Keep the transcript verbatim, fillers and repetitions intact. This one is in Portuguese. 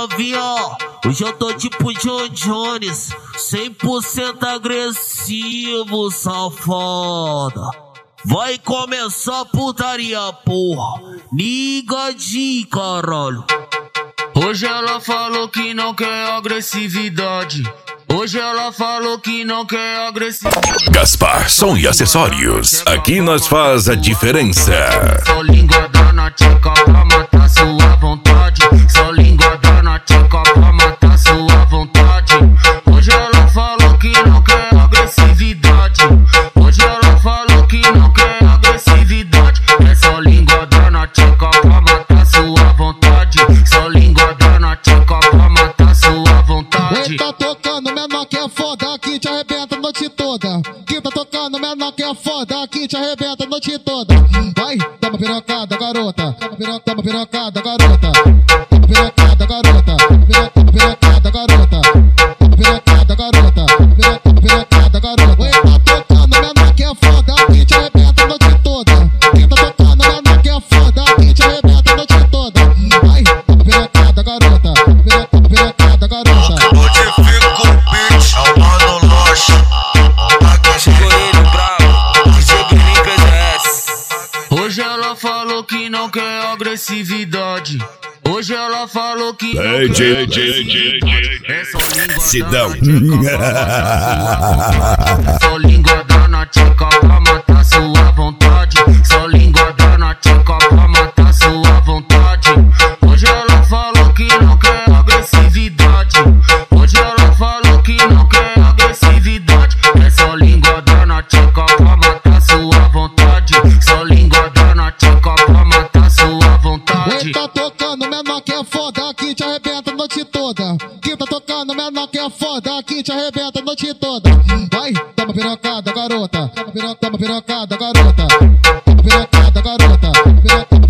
novinha, hoje eu tô tipo John Jones, cem por cento agressivo, safada. Vai começar a putaria, porra, ligadinho, caralho. Hoje ela falou que não quer agressividade. Hoje ela falou que não quer agressividade. Gaspar Som e Acessórios, aqui nós faz a diferença. Só linguada na tcheca pra matar sua vontade. Só linguada na tcheca pra matar sua vontade. Hoje ela falou que não quer agressividade. Hoje ela falou que não quer agressividade. É só linguada na tcheca pra matar sua vontade. Só linguada na tcheca pra matar sua vontade. Tá tocando menor que é foda, que te arrebenta a noite toda. Que tá tocando menor que é foda, que te arrebenta a noite toda. Vai, toma pirocada, garota. Toma pirocada, toma pirocada, garota. Toma pirocada, garota. Toma pirocada, garota. Toma pirocada, garota. Toma pirocada, garota. Oi, tá tocando menor que é foda, que te arrebenta a noite toda. Que tá tocando menor que é foda, que te arrebenta a noite toda. Vai, toma pirocada, garota. Toma pirocada, garota. Modifica o beat, é o mano Loche. Chegou ele bravo, D J Guilherme P D S. Hoje ela falou que não quer agressividade. Hoje ela falou que não Ei, quer ei, agressividade. É só língua Sidão. Só linguada na tcheca pra matar sua vontade. Só linguada na tcheca pra matar sua vontade. Hoje ela falou que não quer agressividade. Hoje ela falou que não quer agressividade. É só linguada na tcheca pra matar sua vontade. Só linguada na tcheca pra matar sua vontade. Oi, tá tocando menor que é foda, que te arrebenta a noite toda. Que tá tocando menor que é foda, que te arrebenta a noite toda. Vai, toma pirocada, garota. Toma pirocada, garota. Toma pirocada, garota.